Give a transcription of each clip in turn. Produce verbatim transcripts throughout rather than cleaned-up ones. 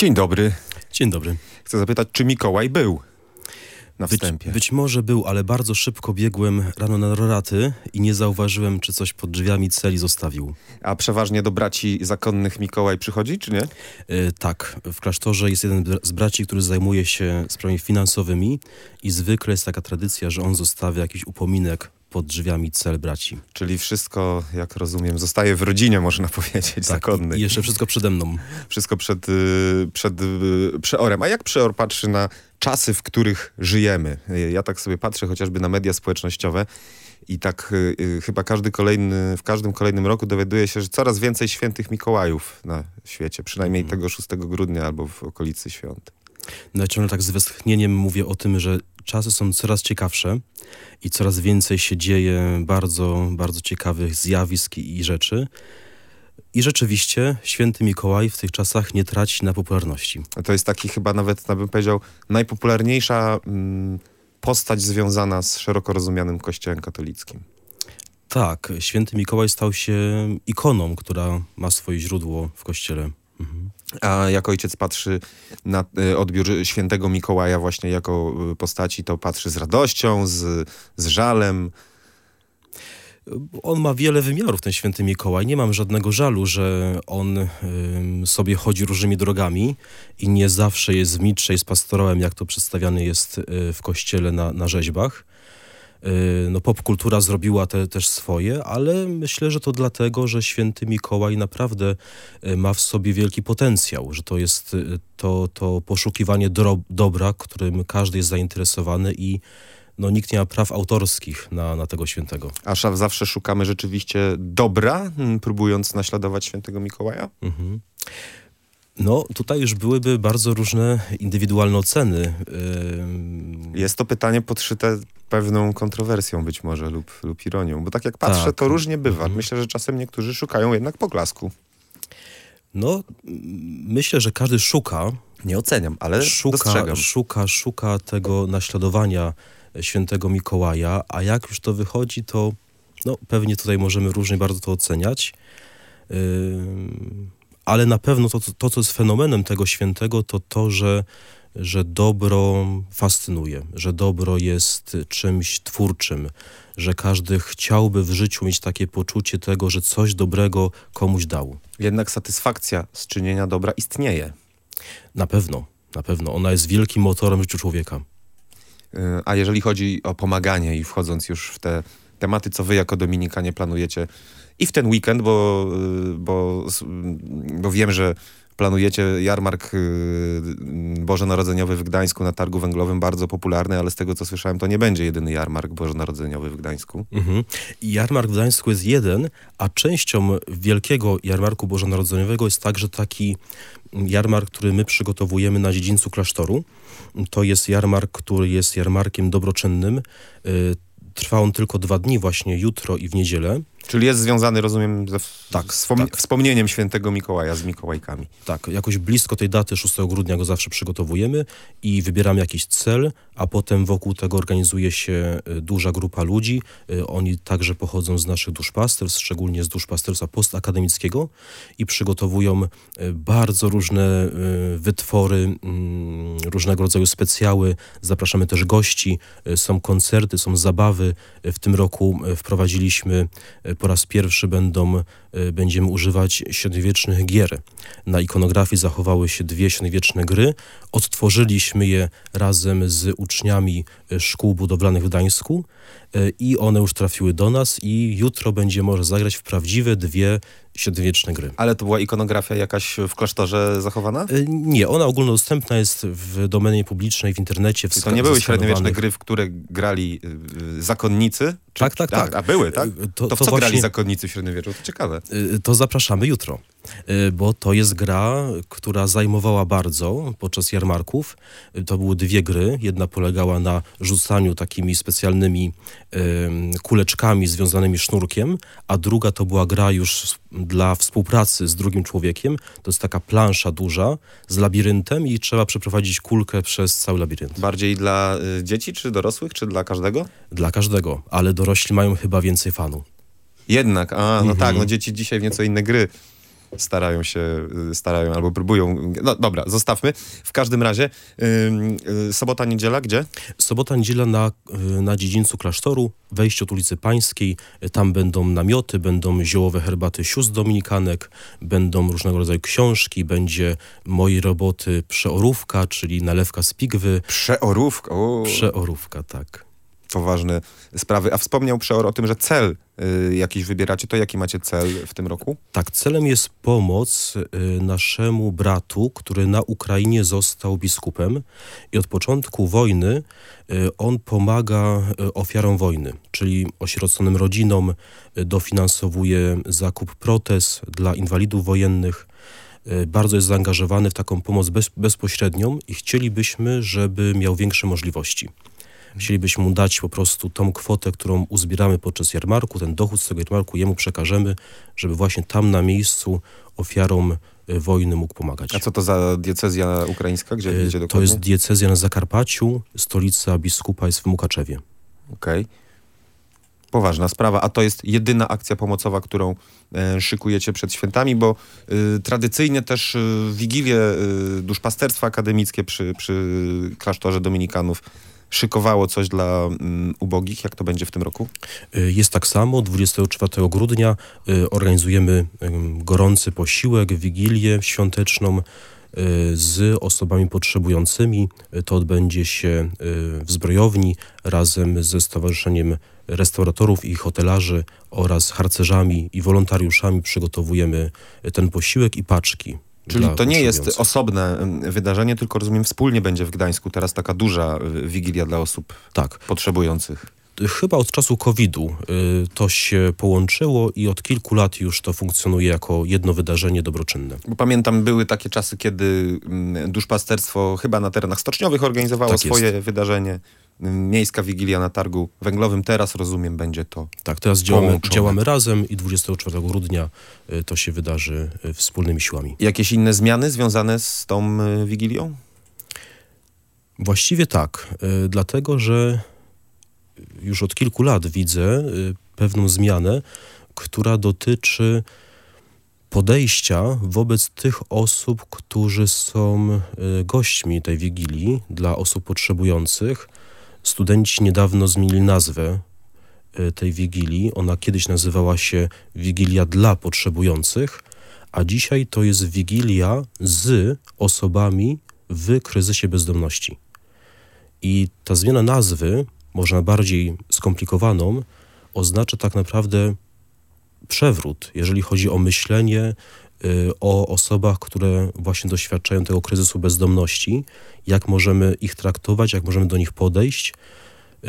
Dzień dobry. Dzień dobry. Chcę zapytać, czy Mikołaj był na Być, wstępie? być może był, ale bardzo szybko biegłem rano na roraty i nie zauważyłem, czy coś pod drzwiami celi zostawił. A przeważnie do braci zakonnych Mikołaj przychodzi, czy nie? Yy, tak, w klasztorze jest jeden z braci, który zajmuje się sprawami finansowymi i zwykle jest taka tradycja, że on zostawia jakiś upominek pod drzwiami cel braci. Czyli wszystko, jak rozumiem, zostaje w rodzinie, można powiedzieć, Tak, zakonnej. i jeszcze wszystko przede mną. Wszystko przed, y, przed y, przeorem. A jak przeor patrzy na czasy, w których żyjemy? Ja tak sobie patrzę chociażby na media społecznościowe i tak y, y, chyba każdy kolejny, w każdym kolejnym roku dowiaduje się, że coraz więcej świętych Mikołajów na świecie. Przynajmniej Mhm. tego szóstego grudnia albo w okolicy świąt. No ja ciągle tak z westchnieniem mówię o tym, że czasy są coraz ciekawsze i coraz więcej się dzieje bardzo, bardzo ciekawych zjawisk i rzeczy. I rzeczywiście święty Mikołaj w tych czasach nie traci na popularności. To jest taki chyba nawet, bym powiedział, najpopularniejsza mm, postać związana z szeroko rozumianym Kościołem katolickim. Tak, święty Mikołaj stał się ikoną, która ma swoje źródło w Kościele. Mhm. A jak ojciec patrzy na y, odbiór świętego Mikołaja właśnie jako y, postaci, to patrzy z radością, z, z żalem. On ma wiele wymiarów, ten święty Mikołaj. Nie mam żadnego żalu, że on ym, sobie chodzi różnymi drogami i nie zawsze jest w mitrze i z pastorałem, jak to przedstawiany jest y, w kościele na, na rzeźbach. Y, no, popkultura zrobiła te, też swoje, ale myślę, że to dlatego, że święty Mikołaj naprawdę y, ma w sobie wielki potencjał, że to jest y, to, to poszukiwanie dro, dobra, którym każdy jest zainteresowany i no, nikt nie ma praw autorskich na, na tego świętego. A sza- zawsze szukamy rzeczywiście dobra, m, próbując naśladować świętego Mikołaja? Mhm. No, tutaj już byłyby bardzo różne indywidualne oceny. Yy... Jest to pytanie podszyte pewną kontrowersją być może lub, lub ironią, bo tak jak patrzę, Tak. to różnie bywa. Mhm. Myślę, że czasem niektórzy szukają jednak poklasku. No, myślę, że każdy szuka, Nie oceniam, ale szuka, dostrzegam. szuka, szuka tego naśladowania świętego Mikołaja, a jak już to wychodzi, to no, pewnie tutaj możemy różnie bardzo to oceniać. Yy... Ale na pewno to, to, co jest fenomenem tego świętego, to to, że, że dobro fascynuje, że dobro jest czymś twórczym, że każdy chciałby w życiu mieć takie poczucie tego, że coś dobrego komuś dał. Jednak satysfakcja z czynienia dobra istnieje. Na pewno, na pewno. Ona jest wielkim motorem w życiu człowieka. Yy, A jeżeli chodzi o pomaganie i wchodząc już w te tematy, co wy jako dominikanie planujecie i w ten weekend, bo, yy, bo, bo wiem, że planujecie jarmark yy, bożonarodzeniowy w Gdańsku na targu węglowym, bardzo popularny, ale z tego co słyszałem, to nie będzie jedyny jarmark bożonarodzeniowy w Gdańsku. Mhm. I jarmark w Gdańsku jest jeden, a częścią wielkiego jarmarku bożonarodzeniowego jest także taki jarmark, który my przygotowujemy na dziedzińcu klasztoru. To jest jarmark, który jest jarmarkiem dobroczynnym. Yy, Trwa on tylko dwa dni, właśnie jutro i w niedzielę. Czyli jest związany, rozumiem, ze w- Tak, wspom- tak. wspomnieniem świętego Mikołaja z Mikołajkami. Tak, jakoś blisko tej daty szóstego grudnia go zawsze przygotowujemy i wybieramy jakiś cel, a potem wokół tego organizuje się y, duża grupa ludzi. Y, Oni także pochodzą z naszych duszpasterstw, szczególnie z duszpasterstwa postakademickiego i przygotowują y, bardzo różne y, wytwory, y, różnego rodzaju specjały. Zapraszamy też gości, y, są koncerty, są zabawy. Y, W tym roku y, wprowadziliśmy y, po raz pierwszy będą, y, będziemy używać średniowiecznych gier. Na ikonografii zachowały się dwie średniowieczne gry. Odtworzyliśmy je razem z uczniami y, szkół budowlanych w Gdańsku y, i one już trafiły do nas i jutro będzie można zagrać w prawdziwe dwie średniowieczne gry. Ale to była ikonografia jakaś w klasztorze zachowana? Y, Nie, ona ogólnodostępna jest w domenie publicznej, w internecie. W To ska- nie były zeskanowanych. średniowieczne gry, w które grali y, y, zakonnicy? Czy, Tak, tak, tak. A, a były, tak? Y, To, to- w to co grali właśnie- zakonnicy w średniowieczu? To ciekawe. Y, To zapraszamy jutro, y, bo to jest gra, która zajmowała bardzo podczas jarmarków. Y, To były dwie gry. Jedna polegała na rzucaniu takimi specjalnymi ym, kuleczkami związanymi sznurkiem, a druga to była gra już s- dla współpracy z drugim człowiekiem. To jest taka plansza duża z labiryntem i trzeba przeprowadzić kulkę przez cały labirynt. Bardziej dla y, dzieci, czy dorosłych, czy dla każdego? Dla każdego, ale dorośli mają chyba więcej fanu. Jednak, a no tak, no dzieci dzisiaj w nieco inne gry starają się, starają albo próbują. No dobra, zostawmy. W każdym razie yy, sobota, niedziela, gdzie? Sobota, niedziela na, na dziedzińcu klasztoru, wejście od ulicy Pańskiej, tam będą namioty, będą ziołowe herbaty sióstr dominikanek, będą różnego rodzaju książki, będzie mojej roboty przeorówka, czyli nalewka z pigwy. Przeorówka? O. Przeorówka, tak. Poważne sprawy. A wspomniał Przeor o tym, że cel y, jakiś wybieracie. To jaki macie cel w tym roku? Tak, celem jest pomoc y, naszemu bratu, który na Ukrainie został biskupem i od początku wojny y, on pomaga y, ofiarom wojny, czyli osieroconym rodzinom, y, dofinansowuje zakup protez dla inwalidów wojennych. Y, bardzo jest zaangażowany w taką pomoc bez, bezpośrednią i chcielibyśmy, żeby miał większe możliwości. Chcielibyśmy mu dać po prostu tą kwotę, którą uzbieramy podczas jarmarku, ten dochód z tego jarmarku jemu przekażemy, żeby właśnie tam na miejscu ofiarom y, wojny mógł pomagać. A co to za diecezja ukraińska? Gdzie, Y, gdzie to dokładnie? jest diecezja na Zakarpaciu, stolica biskupa jest w Mukaczewie. Okej. Okay. Poważna sprawa. A to jest jedyna akcja pomocowa, którą e, szykujecie przed świętami, bo e, tradycyjnie też e, Wigilię e, duszpasterstwa akademickie przy, przy klasztorze dominikanów szykowało coś dla um, ubogich. Jak to będzie w tym roku? Jest tak samo. dwudziestego czwartego grudnia y, organizujemy y, gorący posiłek, wigilię świąteczną y, z osobami potrzebującymi. To odbędzie się y, w Zbrojowni razem ze Stowarzyszeniem Restauratorów i Hotelarzy oraz harcerzami i wolontariuszami przygotowujemy ten posiłek i paczki. Czyli to nie jest osobne wydarzenie, tylko rozumiem wspólnie będzie w Gdańsku teraz taka duża wigilia dla osób tak. potrzebujących. Chyba od czasu kowida y, to się połączyło i od kilku lat już to funkcjonuje jako jedno wydarzenie dobroczynne. Bo pamiętam, były takie czasy, kiedy duszpasterstwo chyba na terenach stoczniowych organizowało tak swoje jest. wydarzenie. Miejska Wigilia na Targu Węglowym. Teraz, rozumiem, będzie to Tak, teraz działamy, działamy razem i dwudziestego czwartego grudnia y, to się wydarzy y, wspólnymi siłami. Jakieś inne zmiany związane z tą y, Wigilią? Właściwie tak, y, dlatego, że już od kilku lat widzę y, pewną zmianę, która dotyczy podejścia wobec tych osób, którzy są y, gośćmi tej Wigilii, dla osób potrzebujących. Studenci niedawno zmienili nazwę y, tej Wigilii. Ona kiedyś nazywała się Wigilia dla potrzebujących, a dzisiaj to jest Wigilia z osobami w kryzysie bezdomności. I ta zmiana nazwy, można bardziej skomplikowaną, oznacza tak naprawdę przewrót, jeżeli chodzi o myślenie y, o osobach, które właśnie doświadczają tego kryzysu bezdomności, jak możemy ich traktować, jak możemy do nich podejść y,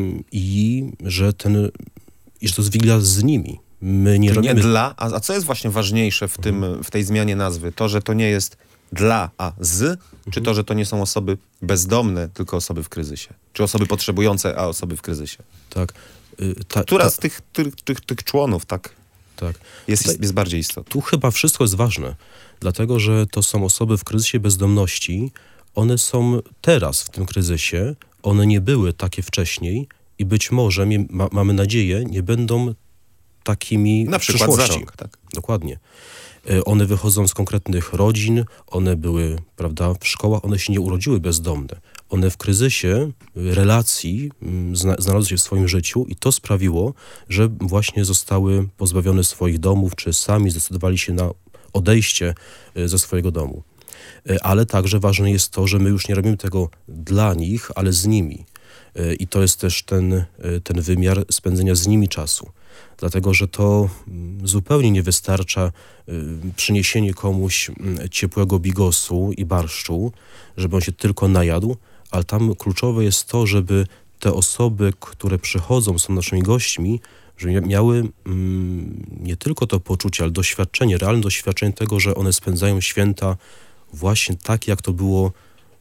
i że ten, i że to jest Wigilia z nimi. My nie, robimy... nie dla, a, a co jest właśnie ważniejsze w, tym, w tej zmianie nazwy? To, że to nie jest dla, a z, mhm. czy to, że to nie są osoby bezdomne, tylko osoby w kryzysie? Czy osoby potrzebujące, a osoby w kryzysie? Tak. Y, ta, Która ta... z tych, tych, tych, tych członów tak, tak. jest, Tutaj, jest bardziej istotna? Tu chyba wszystko jest ważne, dlatego że to są osoby w kryzysie bezdomności. One są teraz w tym kryzysie, one nie były takie wcześniej i być może, ma, mamy nadzieję, nie będą takimi na w przykład przyszłości. za rok, tak. Dokładnie. One wychodzą z konkretnych rodzin, one były, prawda, w szkołach, one się nie urodziły bezdomne. One w kryzysie relacji zna, znalazły się w swoim życiu i to sprawiło, że właśnie zostały pozbawione swoich domów, czy sami zdecydowali się na odejście ze swojego domu. Ale także ważne jest to, że my już nie robimy tego dla nich, ale z nimi. I to jest też ten, ten wymiar spędzenia z nimi czasu. Dlatego, że to zupełnie nie wystarcza przyniesienie komuś ciepłego bigosu i barszczu, żeby on się tylko najadł, ale tam kluczowe jest to, żeby te osoby, które przychodzą, są naszymi gośćmi, żeby miały mm, nie tylko to poczucie, ale doświadczenie, realne doświadczenie tego, że one spędzają święta właśnie tak, jak to było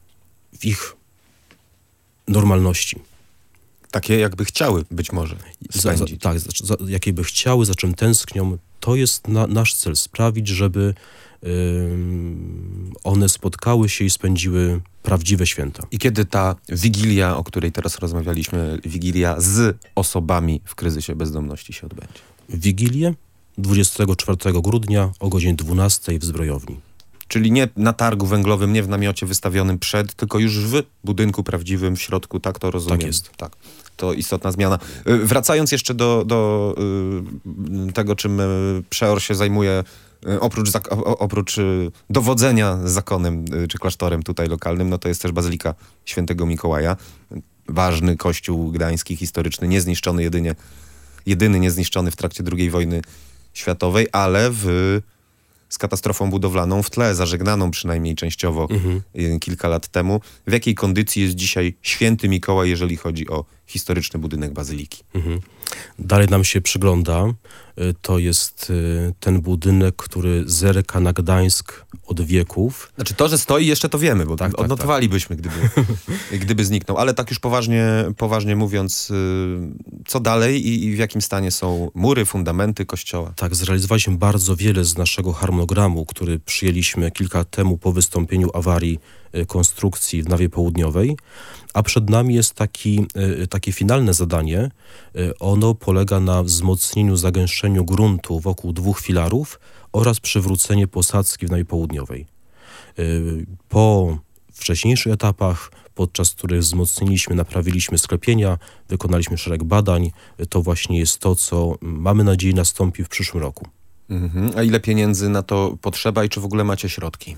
w ich normalności. Takie jakby chciały być może spędzić. Za, za, tak, za, za, jakie by chciały, za czym tęsknią. To jest na, nasz cel, sprawić, żeby yy, one spotkały się i spędziły prawdziwe święta. I kiedy ta wigilia, o której teraz rozmawialiśmy, wigilia z osobami w kryzysie bezdomności się odbędzie? Wigilię dwudziestego czwartego grudnia o godzinie dwunastej w Zbrojowni. Czyli nie na targu węglowym, nie w namiocie wystawionym przed, tylko już w budynku prawdziwym, w środku, tak to rozumiem? Tak jest. Tak. To istotna zmiana. Y, Wracając jeszcze do, do y, tego, czym y, przeor się zajmuje, y, oprócz, zak- o- oprócz y, dowodzenia zakonem y, czy klasztorem tutaj lokalnym, no to jest też Bazylika Świętego Mikołaja. Ważny kościół gdański, historyczny, niezniszczony jedynie, jedyny niezniszczony w trakcie drugiej wojny światowej, ale w z katastrofą budowlaną w tle, zażegnaną przynajmniej częściowo Mhm. y, kilka lat temu. W jakiej kondycji jest dzisiaj Święty Mikołaj, jeżeli chodzi o historyczny budynek Bazyliki? Mhm. Dalej nam się przygląda. Y, To jest y, ten budynek, który zerka na Gdańsk od wieków. Znaczy to, że stoi, jeszcze to wiemy, bo Tak, tak, odnotowalibyśmy, Gdyby, gdyby zniknął. Ale tak już poważnie, poważnie mówiąc, y, co dalej i, i w jakim stanie są mury, fundamenty kościoła? Tak, zrealizowaliśmy bardzo wiele z naszego harmonogramu, który przyjęliśmy kilka lat temu po wystąpieniu awarii y, konstrukcji w nawie południowej, a przed nami jest taki, y, takie finalne zadanie. Y, Ono polega na wzmocnieniu, zagęszczeniu gruntu wokół dwóch filarów oraz przywrócenie posadzki w nawie południowej. Y, Po wcześniejszych etapach, podczas których wzmocniliśmy, naprawiliśmy sklepienia, wykonaliśmy szereg badań, y, to właśnie jest to, co mm, mamy nadzieję nastąpi w przyszłym roku. Mhm. A ile pieniędzy na to potrzeba i czy w ogóle macie środki?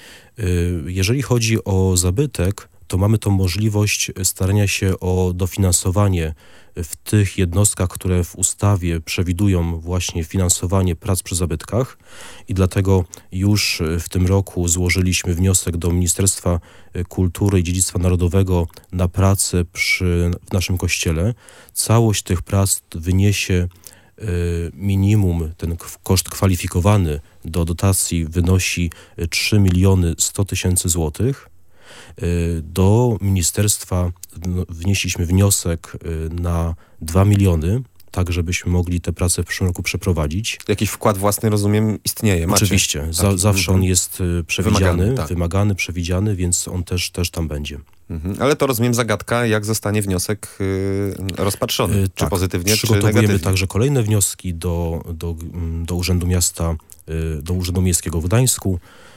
Y, Jeżeli chodzi o zabytek, to mamy tą możliwość starania się o dofinansowanie w tych jednostkach, które w ustawie przewidują właśnie finansowanie prac przy zabytkach i dlatego już w tym roku złożyliśmy wniosek do Ministerstwa Kultury i Dziedzictwa Narodowego na pracę przy, w naszym kościele. Całość tych prac wyniesie y, minimum, ten k- koszt kwalifikowany do dotacji wynosi y, trzy miliony sto tysięcy złotych. Y, Do ministerstwa no, wnieśliśmy wniosek y, na dwa miliony, tak żebyśmy mogli te prace w przyszłym roku przeprowadzić. Jakiś wkład własny, rozumiem, istnieje. Macie. Oczywiście, za, Taki. zawsze on Mhm. jest y, przewidziany, Wymagany, tak. wymagany, przewidziany, więc on też, też tam będzie. Mhm. Ale to rozumiem zagadka, jak zostanie wniosek y, rozpatrzony. Y, Czy tak, pozytywnie, czy przygotowujemy negatywnie? także kolejne wnioski do, do, mm, do Urzędu Miasta, y, do Urzędu Miejskiego w Gdańsku.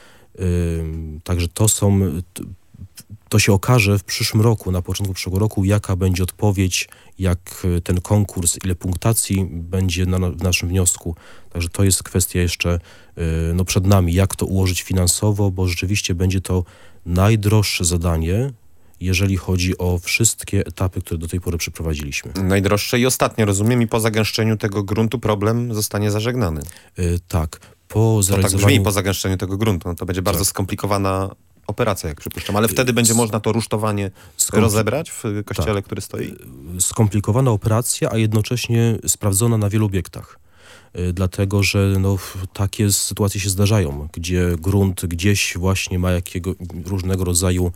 Y, Także to są, t- to się okaże w przyszłym roku, na początku przyszłego roku, jaka będzie odpowiedź, jak y, ten konkurs, ile punktacji będzie na, na, w naszym wniosku. Także to jest kwestia jeszcze y, no przed nami, jak to ułożyć finansowo, bo rzeczywiście będzie to najdroższe zadanie, jeżeli chodzi o wszystkie etapy, które do tej pory przeprowadziliśmy. Najdroższe i ostatnie, rozumiem, i po zagęszczeniu tego gruntu problem zostanie zażegnany. Y, Tak, po To tak zrealizowaniu... brzmi, po zagęszczeniu tego gruntu. No to będzie bardzo Tak. skomplikowana operacja, jak przypuszczam. Ale wtedy będzie można to rusztowanie skompli- rozebrać w kościele, Tak. który stoi? skomplikowana operacja, a jednocześnie sprawdzona na wielu obiektach. Y, Dlatego, że no, w- takie sytuacje się zdarzają, gdzie grunt gdzieś właśnie ma jakiego różnego rodzaju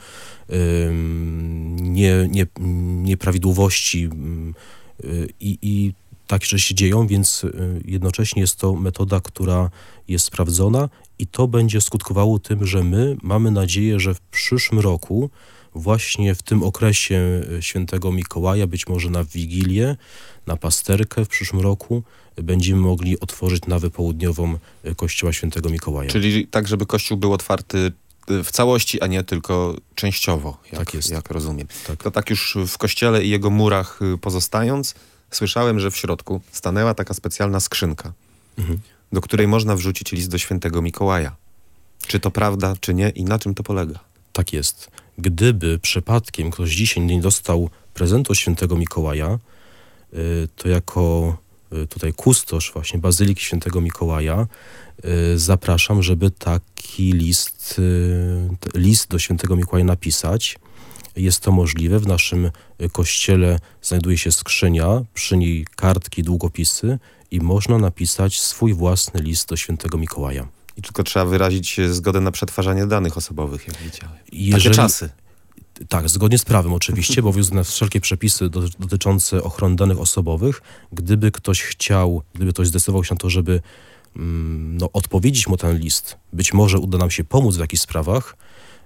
ym, nie, nie, nieprawidłowości ym, y, i, i takie rzeczy się dzieją, więc y, jednocześnie jest to metoda, która jest sprawdzona i to będzie skutkowało tym, że my mamy nadzieję, że w przyszłym roku właśnie w tym okresie y, Świętego Mikołaja, być może na Wigilię, na Pasterkę w przyszłym roku, y, będziemy mogli otworzyć nawę południową y, Kościoła Świętego Mikołaja. Czyli tak, żeby kościół był otwarty y, w całości, a nie tylko częściowo, jak, Tak jest. jak rozumiem. Tak. To tak już w kościele i jego murach y, pozostając, słyszałem, że w środku stanęła taka specjalna skrzynka, Mhm. do której można wrzucić list do Świętego Mikołaja. Czy to prawda, czy nie i na czym to polega? Tak jest. Gdyby przypadkiem ktoś dzisiaj nie dostał prezentu od Świętego Mikołaja, y, to jako y, tutaj kustosz właśnie Bazyliki Świętego Mikołaja y, zapraszam, żeby taki list, y, t- list do Świętego Mikołaja napisać. Jest to możliwe. W naszym y, kościele znajduje się skrzynia, przy niej kartki, długopisy i można napisać swój własny list do Świętego Mikołaja. I tylko trzeba wyrazić y, zgodę na przetwarzanie danych osobowych, jak widziałem. Takie Jeżeli- czasy. Tak, zgodnie z prawem oczywiście, bo obowiązują nas wszelkie przepisy do, dotyczące ochrony danych osobowych. Gdyby ktoś chciał, gdyby ktoś zdecydował się na to, żeby mm, no, odpowiedzieć mu ten list, być może uda nam się pomóc w jakichś sprawach,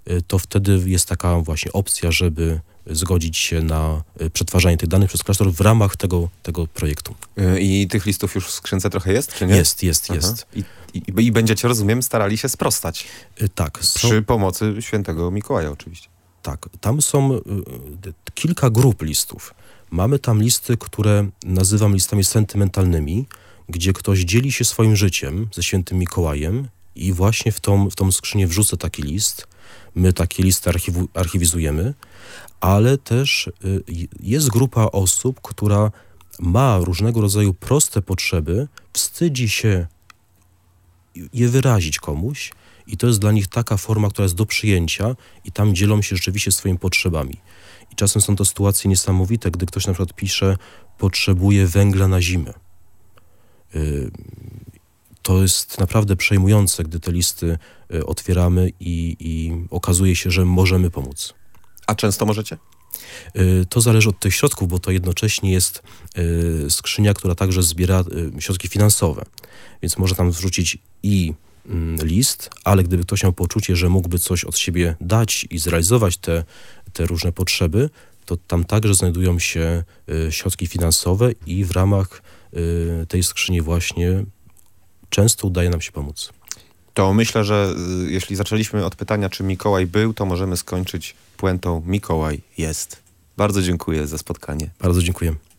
to wtedy jest taka właśnie opcja, żeby zgodzić się na przetwarzanie tych danych przez klasztor w ramach tego, tego projektu. I tych listów już w skrzynce trochę jest, czy nie? Jest, jest, Aha. jest. I, i, I będziecie, rozumiem, starali się sprostać. Tak. Są, Przy pomocy świętego Mikołaja oczywiście. tak. Tam są y, kilka grup listów. Mamy tam listy, które nazywam listami sentymentalnymi, gdzie ktoś dzieli się swoim życiem ze świętym Mikołajem i właśnie w tą, w tą skrzynię wrzucę taki list. My takie listy archiwu, archiwizujemy, ale też y, jest grupa osób, która ma różnego rodzaju proste potrzeby, wstydzi się je wyrazić komuś i to jest dla nich taka forma, która jest do przyjęcia i tam dzielą się rzeczywiście swoimi potrzebami. I czasem są to sytuacje niesamowite, gdy ktoś na przykład pisze, potrzebuje węgla na zimę. Y, to jest naprawdę przejmujące, gdy te listy y, otwieramy i, i okazuje się, że możemy pomóc. A często możecie? Y, to zależy od tych środków, bo to jednocześnie jest y, skrzynia, która także zbiera y, środki finansowe. Więc można tam wrzucić i y, list, ale gdyby ktoś miał poczucie, że mógłby coś od siebie dać i zrealizować te, te różne potrzeby, to tam także znajdują się y, środki finansowe i w ramach y, tej skrzyni właśnie często udaje nam się pomóc. To myślę, że y, jeśli zaczęliśmy od pytania, czy Mikołaj był, to możemy skończyć puentą Mikołaj jest. Bardzo dziękuję za spotkanie. Bardzo dziękuję.